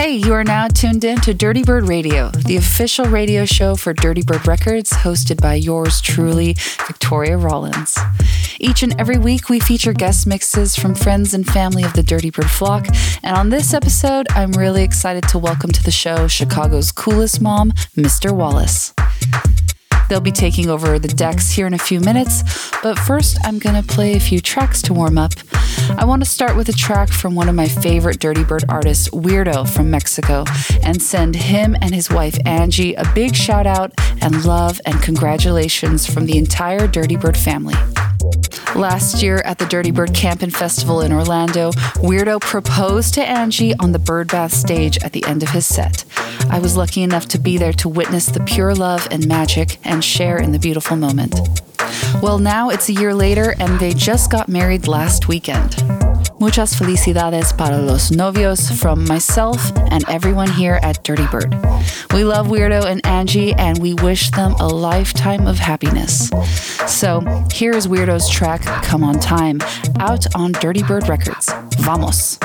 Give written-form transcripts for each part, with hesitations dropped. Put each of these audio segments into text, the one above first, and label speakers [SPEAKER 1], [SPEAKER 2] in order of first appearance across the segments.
[SPEAKER 1] Hey, you are now tuned in to Dirty Bird Radio, the official radio show for Dirty Bird Records, hosted by yours truly, Victoria Rollins. Each and every week, we feature guest mixes from friends and family of the Dirty Bird flock, and on this episode, I'm really excited to welcome to the show Chicago's coolest mom, Mr. Wallace. They'll be taking over the decks here in a few minutes, but first I'm going to play a few tracks to warm up. I want to start with a track from one of my favorite Dirty Bird artists, Weirdo from Mexico, and send him and his wife Angie a big shout out and love and congratulations from the entire Dirty Bird family. Last year at the Dirty Bird Camp and Festival in Orlando, Weirdo proposed to Angie on the Birdbath stage at the end of his set. I was lucky enough to be there to witness the pure love and magic and share in the beautiful moment. Well, now it's a year later and they just got married last weekend. Muchas felicidades para los novios from myself and everyone here at Dirty Bird. We love Weirdo and Angie and we wish them a lifetime of happiness. So here is Weirdo's track, Come On Time, out on Dirty Bird Records. Vamos!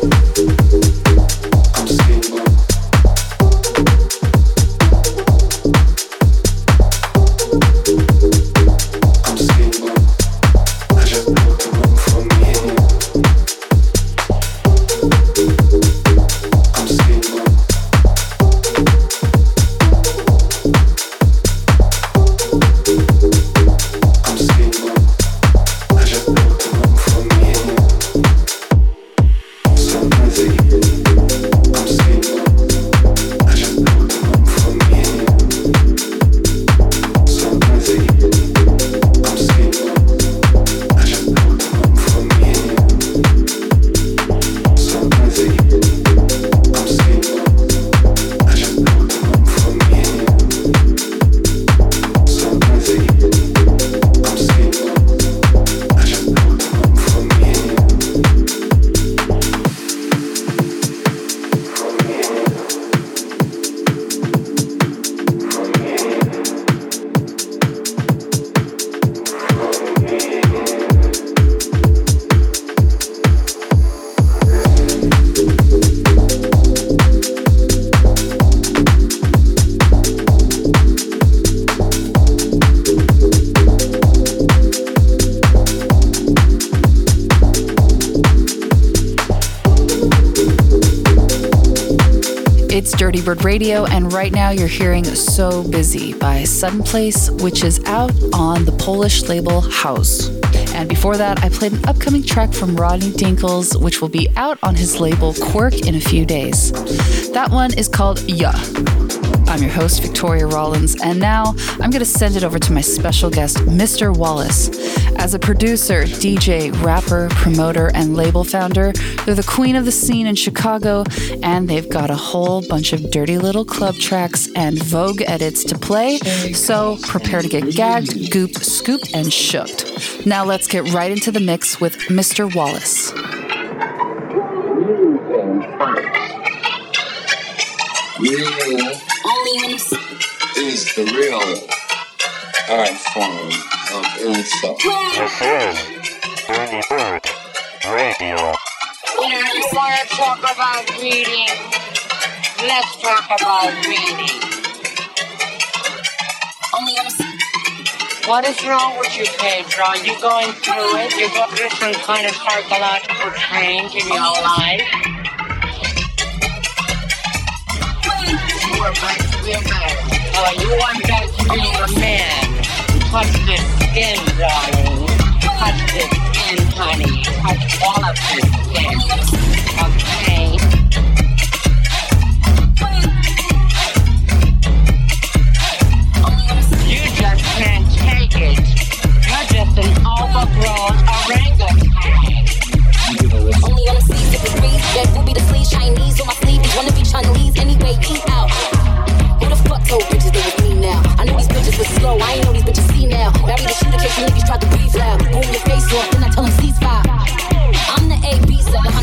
[SPEAKER 1] It's Dirty Bird Radio, and right now you're hearing So Busy by Sudden Place, which is out on the Polish label House. And before that, I played an upcoming track from Rodney Dinkles, which will be out on his label Quirk in a few days. That one is called Yeah. I'm your host, Victoria Rollins, and now I'm going to send it over to my special guest, Mr. Wallace. As a producer, DJ, rapper, promoter, and label founder, they're the queen of the scene in Chicago, and they've got a whole bunch of dirty little club tracks and Vogue edits to play, so prepare to get gagged, gooped, scooped, and shooked. Now let's get right into the mix with Mr. Wallace.
[SPEAKER 2] Yeah. Is the real art form of insult.
[SPEAKER 3] This is Dirty Bird Radio.
[SPEAKER 4] You know, you want to talk about reading? Let's talk about reading. What is wrong with you, Pedro? Are you going through it? You're going through some kind of psychological change in your life? You are back to be a man. Oh, you want back to be a man. Touch the skin, darling. Touch the skin, honey. Touch all of the skin. Okay? You just can't take it. You're just an overgrown orangutan.
[SPEAKER 5] Only on the sleeves of the breeze. That will be the sleeve Chinese on my sleeve. These wanna be Chinese anyway. Eat out. Who the fuck told bitches they was me now? I know these bitches was slow. I ain't know these bitches see now. Barry the shooter case niggas tried to breathe loud. Boom your face off, then I tell them ceasefire. I'm the A-B, so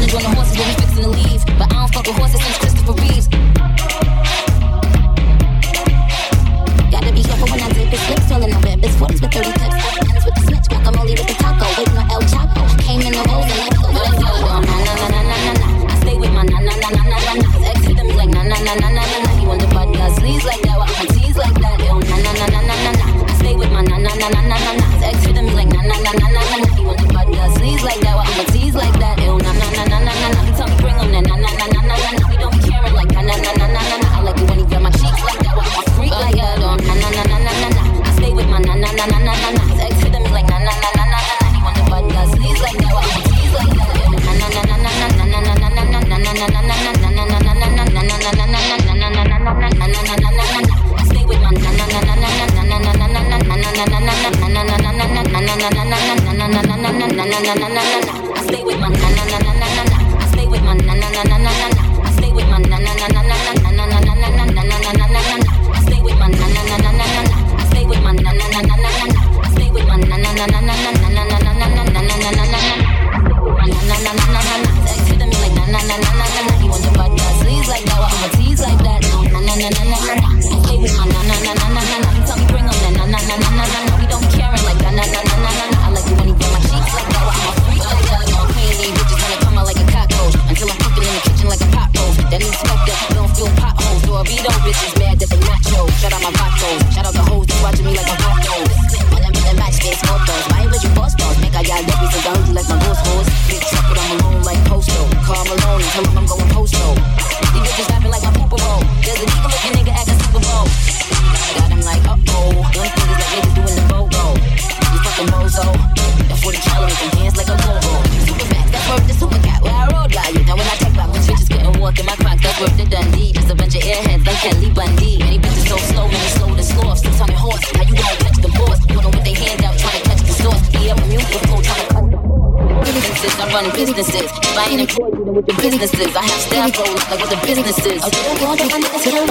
[SPEAKER 5] Kelly Bundy. Many bitches so slow, many slow to slow. 600 horse, how you gon' catch the boss? Put them with their hand out, trying to catch the source. Be up mute before trying to businesses, I'm running businesses. If I ain't employed, you know what the businesses. I have staff roles, like what the businesses. Run and round when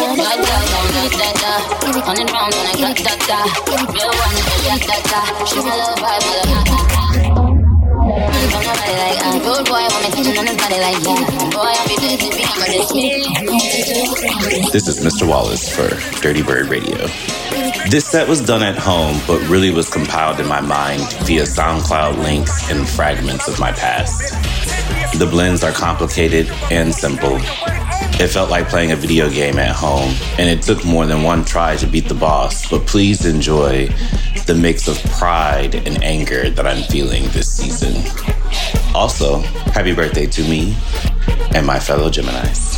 [SPEAKER 5] I got da. Real one, da. She's my love vibe, my love. Good boy, when I'm touching on his body like yeah. Boy, I'll be dead if I'm
[SPEAKER 6] This is Mr. Wallace for Dirty Bird Radio. This set was done at home, but really was compiled in my mind via SoundCloud links and fragments of my past. The blends are complicated and simple. It felt like playing a video game at home, and it took more than one try to beat the boss, but please enjoy the mix of pride and anger that I'm feeling this season. Also, happy birthday to me and my fellow Geminis.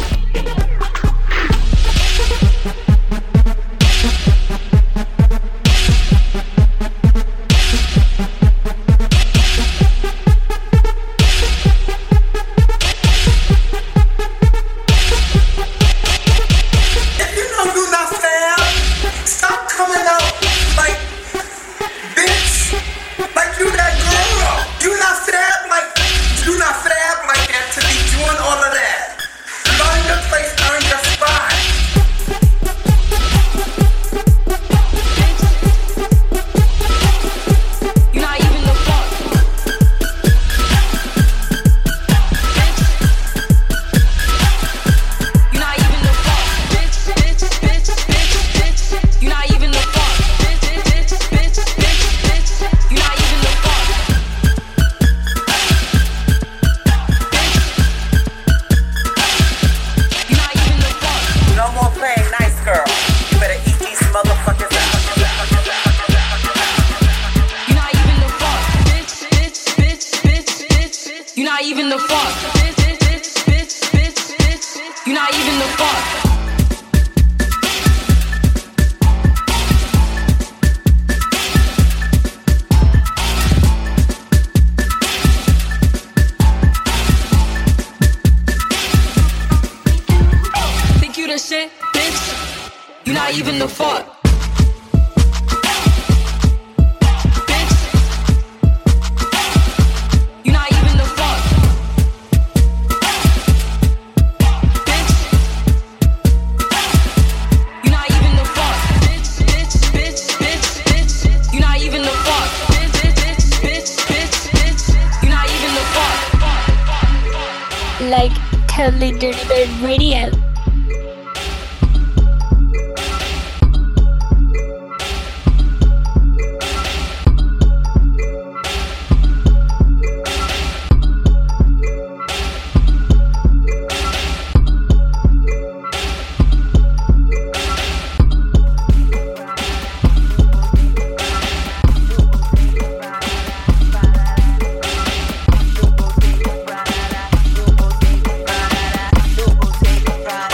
[SPEAKER 7] Like totally Dirty Bird Radio.
[SPEAKER 5] Right.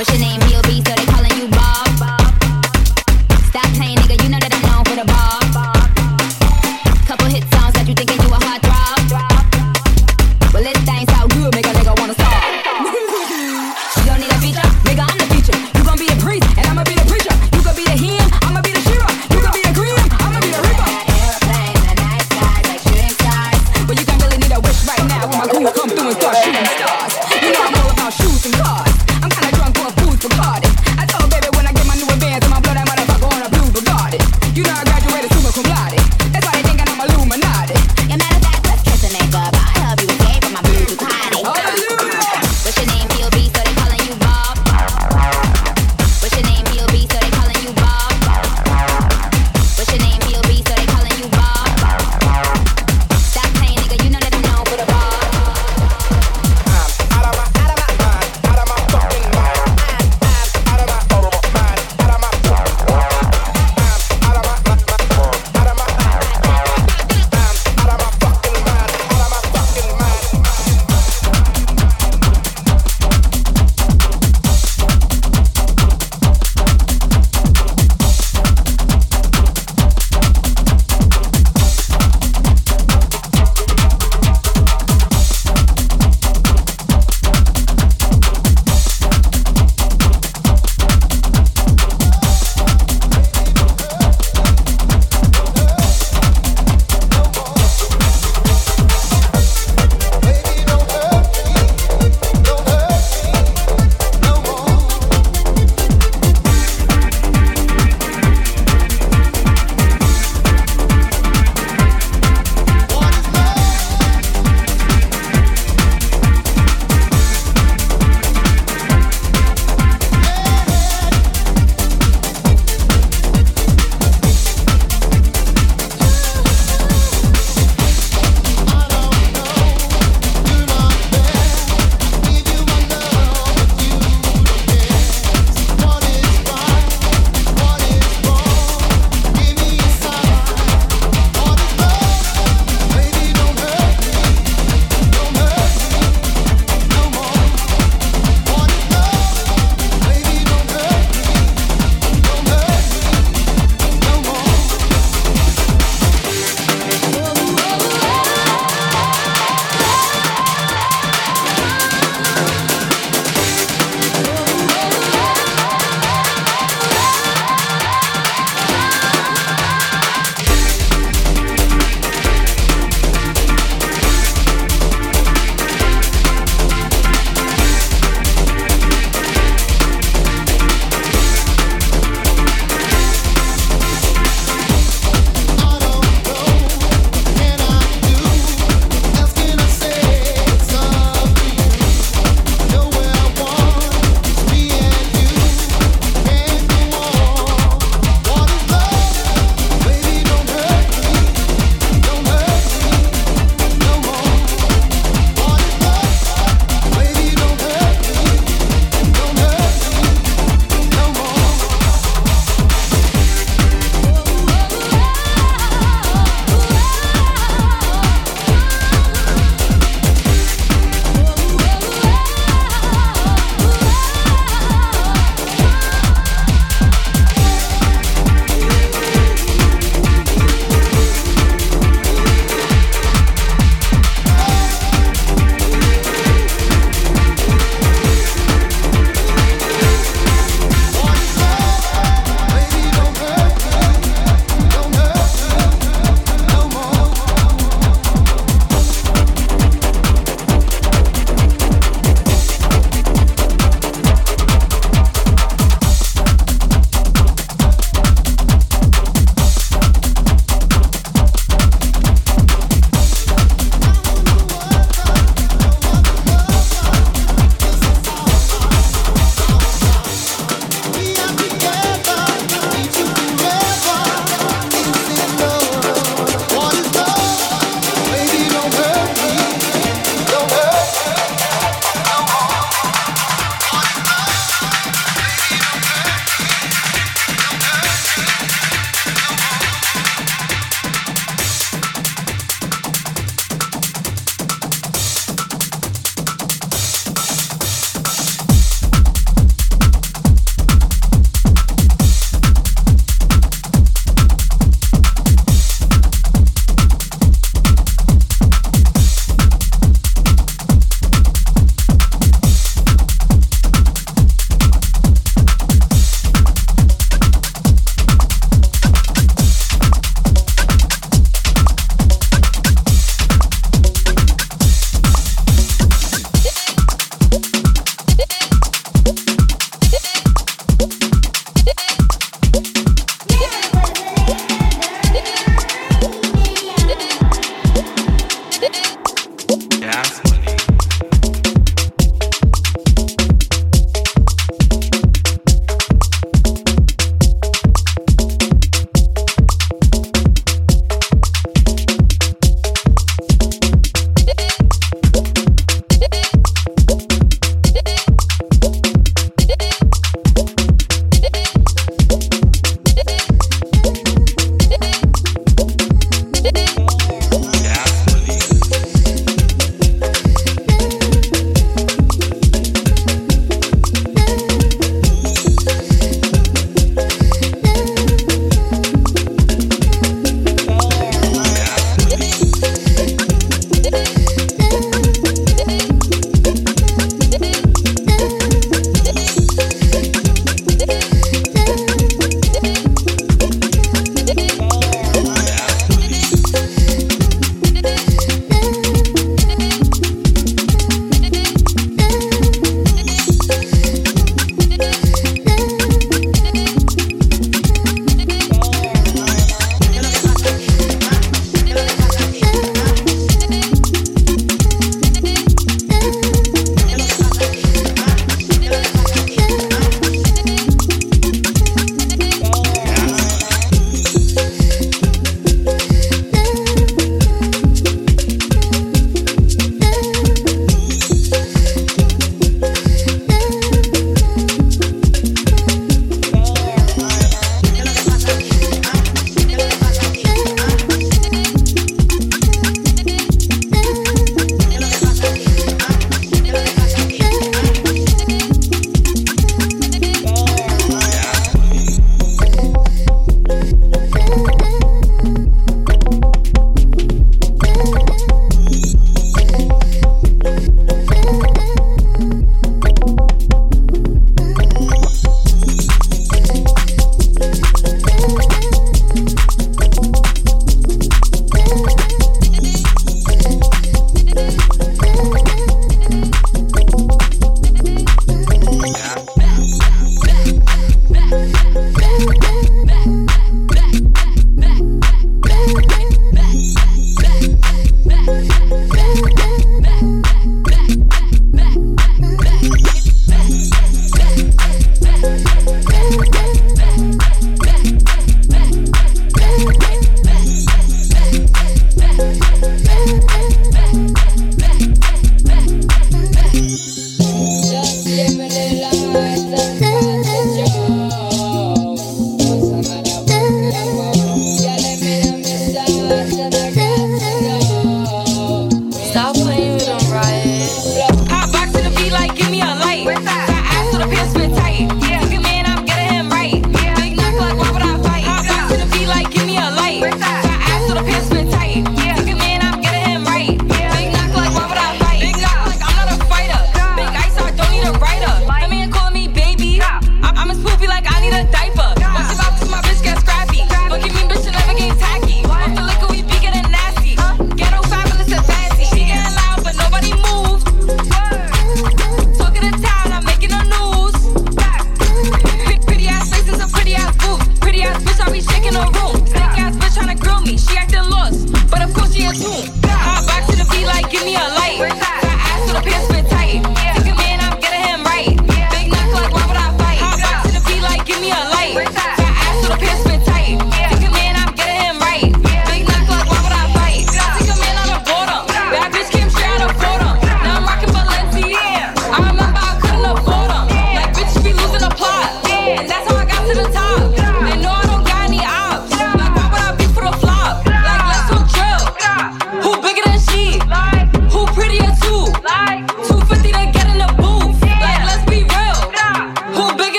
[SPEAKER 5] What's your name, B.O.B., so they calling you Bob? Stop playing, nigga, you know that I'm known for the ball. Couple hit songs that you thinking you a hard throb. Well, this thing sound good, make a nigga wanna stop. You don't need a feature, nigga, I'm the feature. You gon' be the priest, and I'ma be the preacher. You gon' be the him, I'ma be the Shira. You gon' be the Grim, I'ma be the Reaper. Airplanes and night skies like shooting stars. But you don't really need a wish right now when my crew come through and start shooting stars. You know I'm all about shoes and cars. I'm kinda drunk for a food for Cardi. I told baby when I get my new advance, I'ma blow that motherfucker on a blue Bugatti. You know I graduated summa cum laude. That's why they thinking I'm Illuminati. Yeah, matter of fact, let's kiss and make up. I love you, escape, but my blues are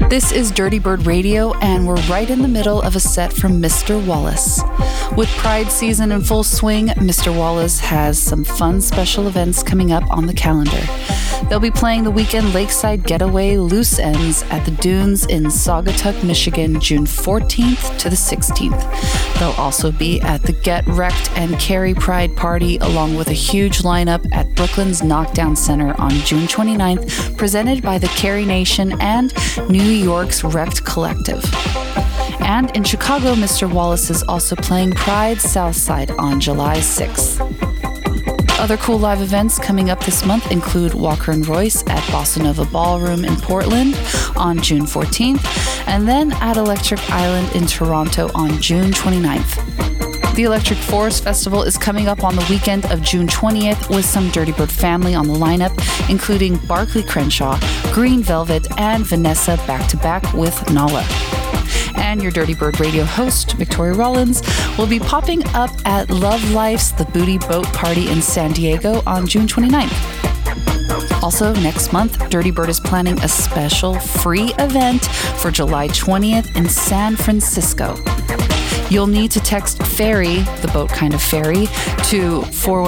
[SPEAKER 1] This is Dirty Bird Radio, and we're right in the middle of a set from Mr. Wallace. With Pride season in full swing, Mr. Wallace has some fun special events coming up on the calendar. They'll be playing the weekend Lakeside Getaway Loose Ends at the Dunes in Saugatuck, Michigan, June 14th to the 16th. They'll also be at the Get Wrecked and Carry Pride Party, along with a huge lineup at Brooklyn's Knockdown Center on June 29th, presented by the Carry Nation and New York's Wrecked Collective. And in Chicago, Mr. Wallace is also playing Pride Southside on July 6th. Other cool live events coming up this month include Walker and Royce at Bossa Nova Ballroom in Portland on June 14th, and then at Electric Island in Toronto on June 29th. The Electric Forest Festival is coming up on the weekend of June 20th with some Dirty Bird family on the lineup, including Barclay Crenshaw, Green Velvet, and Vanessa back-to-back with Nala. And your Dirty Bird Radio host, Victoria Rollins, will be popping up at Love Life's The Booty Boat Party in San Diego on June 29th. Also, next month, Dirty Bird is planning a special free event for July 20th in San Francisco. You'll need to text ferry, the boat kind of ferry, to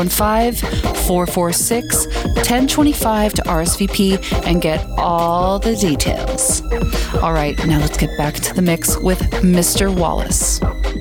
[SPEAKER 1] 415-446-1025 to RSVP and get all the details. All right, now let's get back to the mix with Mr. Wallace.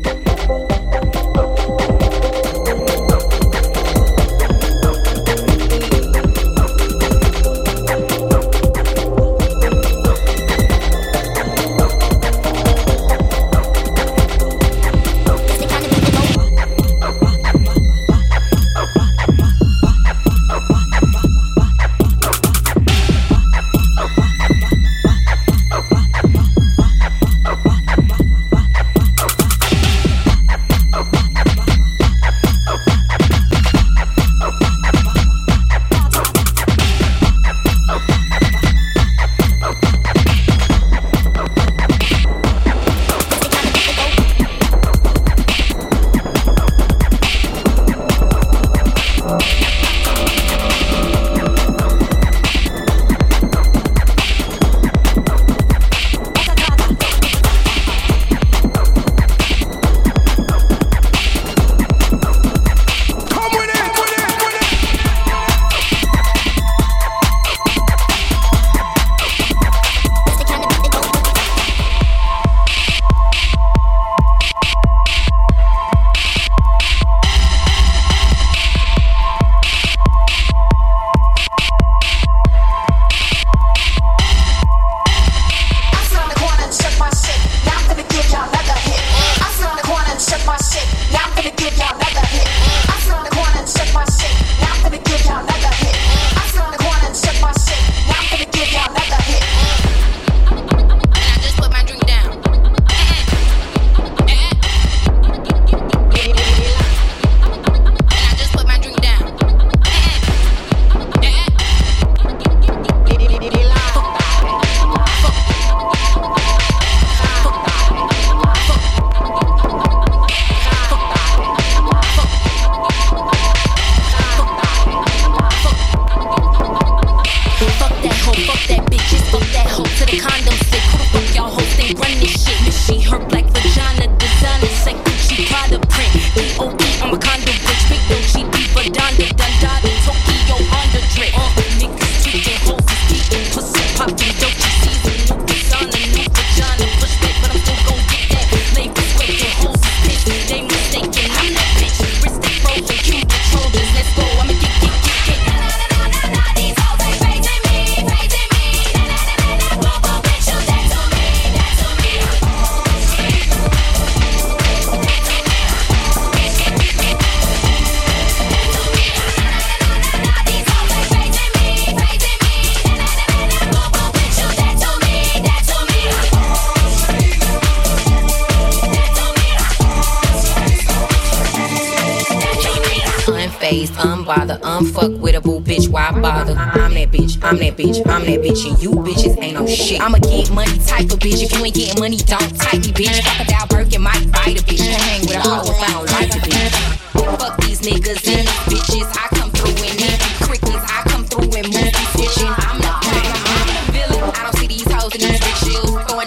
[SPEAKER 8] Unbothered, unfuckwittable bitch, why bother? I'm that bitch, I'm that bitch, I'm that bitch, and you bitches ain't no shit. I'm a get money type of bitch. If you ain't getting money, don't type me, bitch. Crocodile Birkin might bite a bitch. Can't hang with a hoe if I don't like a bitch. Fuck these niggas and these bitches. I come through and need crickets. I come through and move these bitches. I'm the villain. I don't see these hoes in these bitches.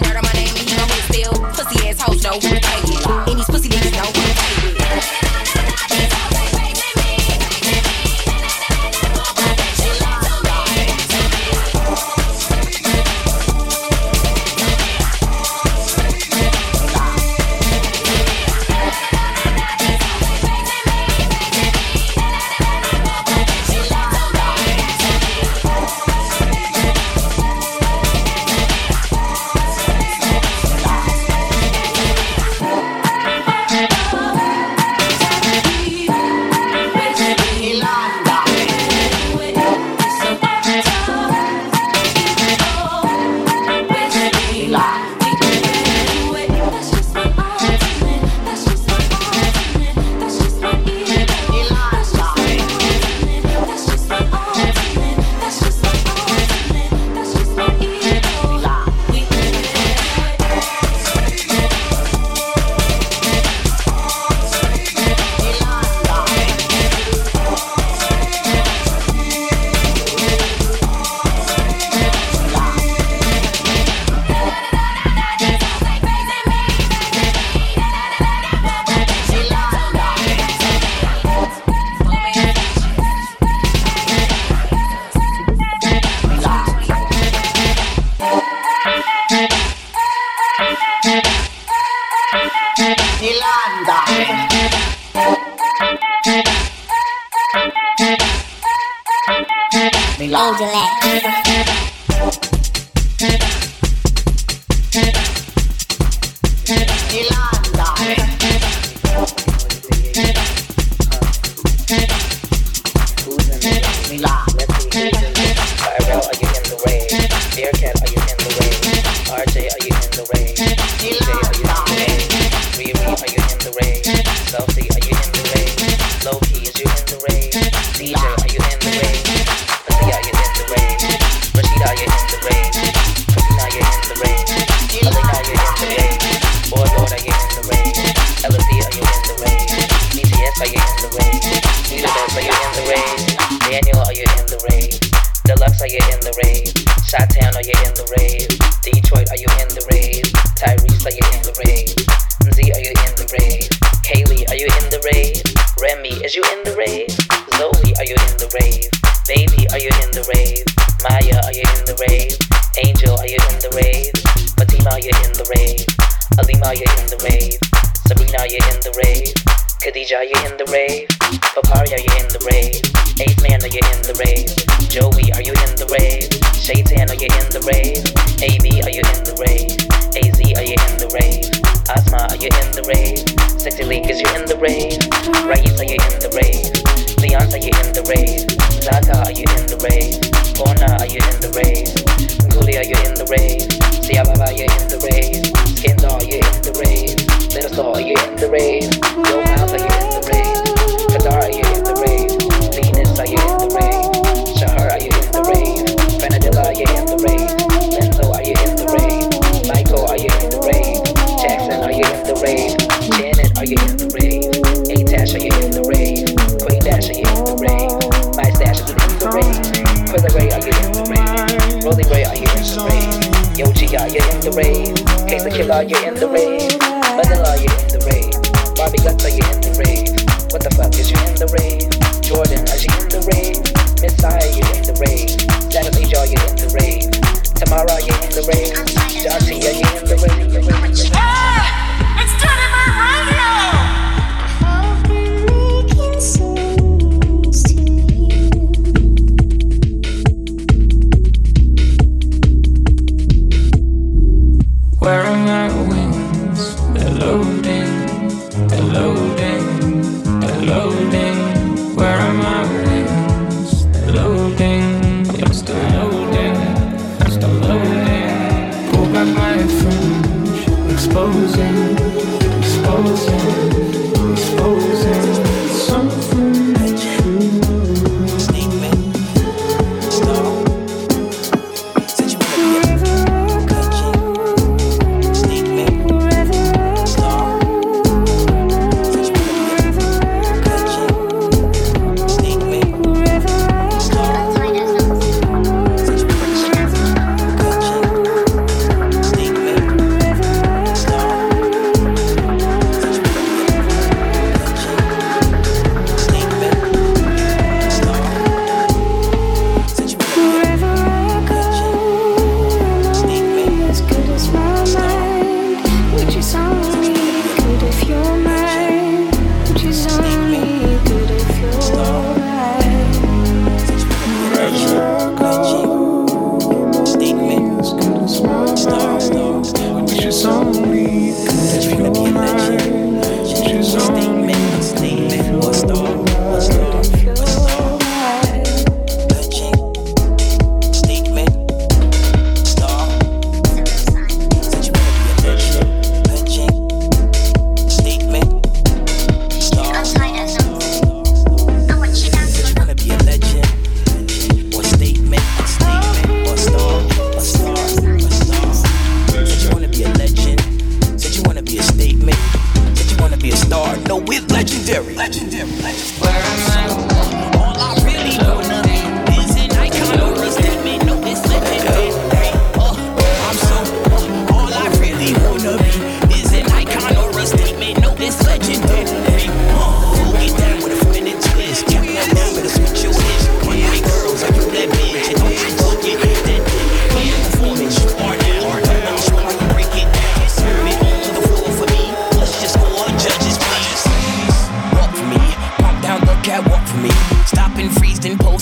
[SPEAKER 9] They're loading, they're loading, they're loading.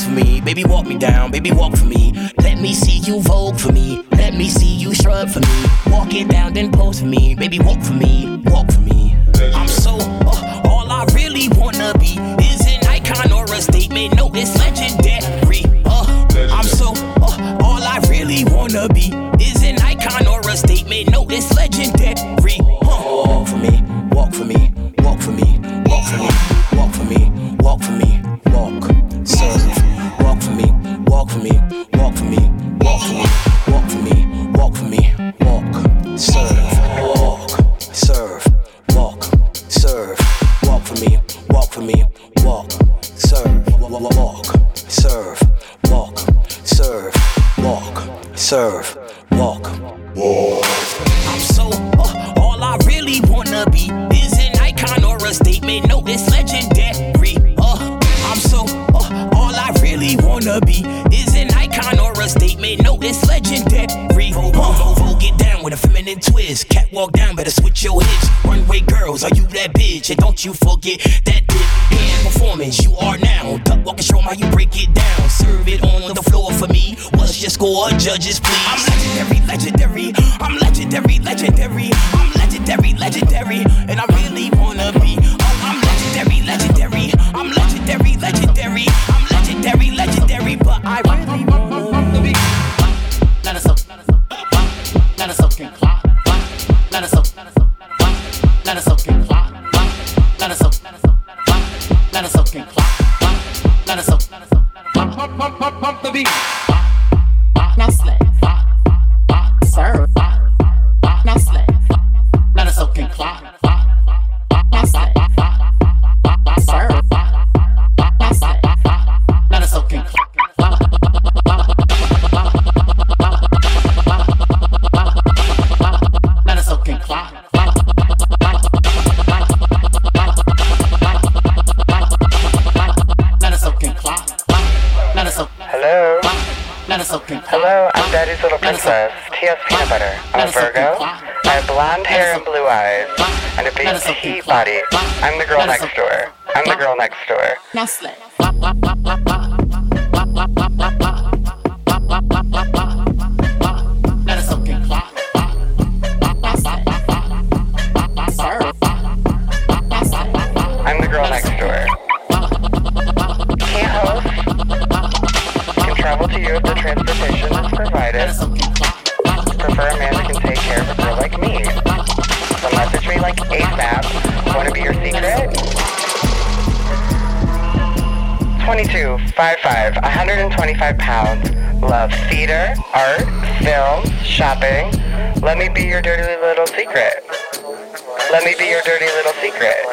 [SPEAKER 9] pose for me. Baby, walk me down, baby, walk for me. Let me see you vogue for me. Let me see you shrug for me. Walk it down, then pose for me. Baby, walk for me, walk for me. I'm so, all I really wanna be is an icon or a statement. No, it's legendary. I'm so, all I really wanna be is an icon or a statement. No, it's legendary. Walk for me, walk for me, walk for me, walk for me, walk for me, walk for me, walk, serve. Walk for me, walk for me, walk for me, walk for me, walk for me, walk for me, walk, serve, walk, serve, walk, serve. Walk for me, walk for me, walk, serve, walk, serve, walk, serve, walk, serve, walk, walk. I'm so, all I really wanna be is an icon or a statement. No, it's legendary. I'm so, all I really wanna be is an icon or a statement. No, it's legendary. Get down with a feminine twist. Catwalk down, better switch your hips. Runway girls, are you that bitch? And don't you forget that dip hand performance. You are now. Duck walk and show 'em how you break it down. Serve it on the floor for me. What's your score, judges, please? I'm legendary, legendary. I'm legendary, legendary. I'm legendary, legendary. And I really wanna be. I'm legendary, legendary. I'm legendary, legendary. I'm legendary, legendary. But I really wanna be. Let us up. Let us up and clock. Let us up. Let us up and clock. Let us up. Let us up and clock. Let us up. Pump the beat. Now slay. Serve. Now slay. Let us up and clock. Now slay. Serve. Now slay. Let us up and clock.
[SPEAKER 10] Hello, I'm Daddy's Little Princess, T.S. Peanut Butter. I'm a Virgo. I have blonde hair and blue eyes, and a big petite body. I'm the girl next door. I'm the girl next door.
[SPEAKER 8] Now slay. Let us up and clock.
[SPEAKER 10] I'm the girl next door. Can't host. Can travel to you if the transportation is provided. Prefer a man that can take care of a girl like me. So message me like ASAP. Wanna be your secret? 22, 5'5", 125 pounds. Love theater, art, film, shopping. Let me be your dirty little secret. Let me be your dirty little secret.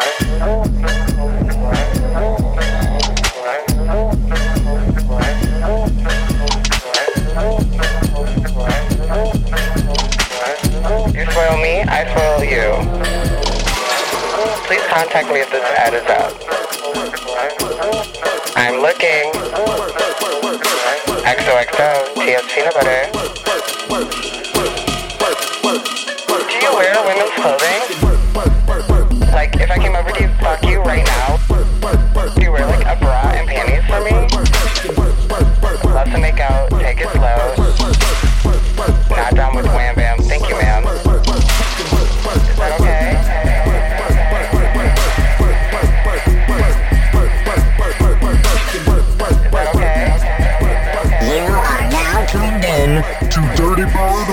[SPEAKER 10] You spoil me, I spoil you. Please contact me if this ad is out. I'm looking. XOXO, T.S. Peanut Butter. Do you wear women's clothing? Like, if I came over to you, fuck you right now, do you wear like a bra and panties for me? Love to make out, take it slow. Not down with wham bam, thank you ma'am. Is that okay?
[SPEAKER 11] You are now tuned in to Dirty Bird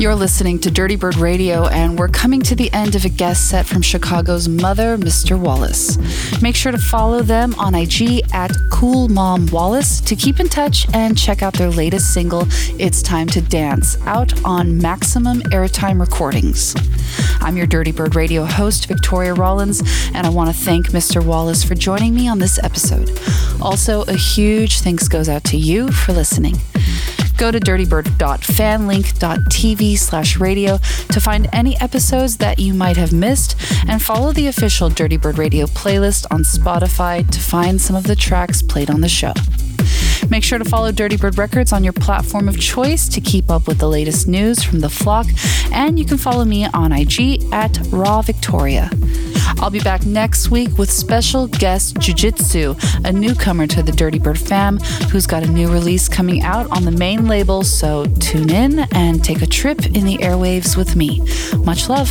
[SPEAKER 1] You're listening to Dirty Bird Radio, and we're coming to the end of a guest set from Chicago's Mother, Mr. Wallace. Make sure to follow them on IG at Cool Mom Wallace to keep in touch and check out their latest single, It's Time to Dance, out on Maximum Airtime Recordings. I'm your Dirty Bird Radio host, Victoria Rollins, and I want to thank Mr. Wallace for joining me on this episode. Also, a huge thanks goes out to you for listening. Go to dirtybird.fanlink.tv/radio to find any episodes that you might have missed, and follow the official Dirty Bird Radio playlist on Spotify to find some of the tracks played on the show. Make sure to follow Dirty Bird Records on your platform of choice to keep up with the latest news from the flock, and you can follow me on IG at Raw Victoria. I'll be back next week with special guest Jiu-Jitsu, a newcomer to the Dirty Bird fam who's got a new release coming out on the main label, so tune in and take a trip in the airwaves with me. Much love.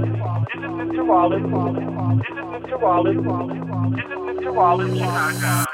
[SPEAKER 10] Chicago.